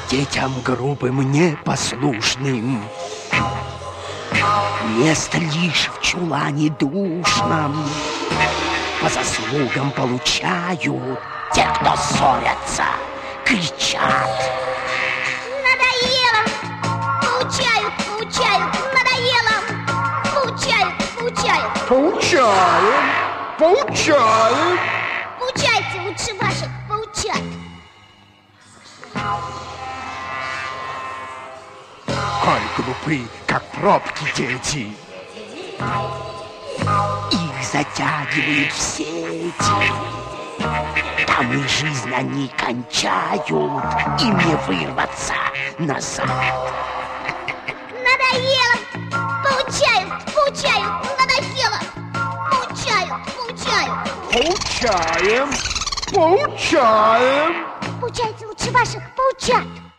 детям грубым, непослушным место лишь в чулане душном. По заслугам получают те, кто ссорятся, кричат. Надоело! Поучают, надоело! Поучают. Поучаем. Поучайте лучше ваших, поучать. Коль глупы, как пробки дети, их затягивают в сети. Там и жизнь они кончают, им не вырваться назад. Надоело! Поучают, надоело! Поучают. Поучаем. Поучайте лучше ваших, поучат.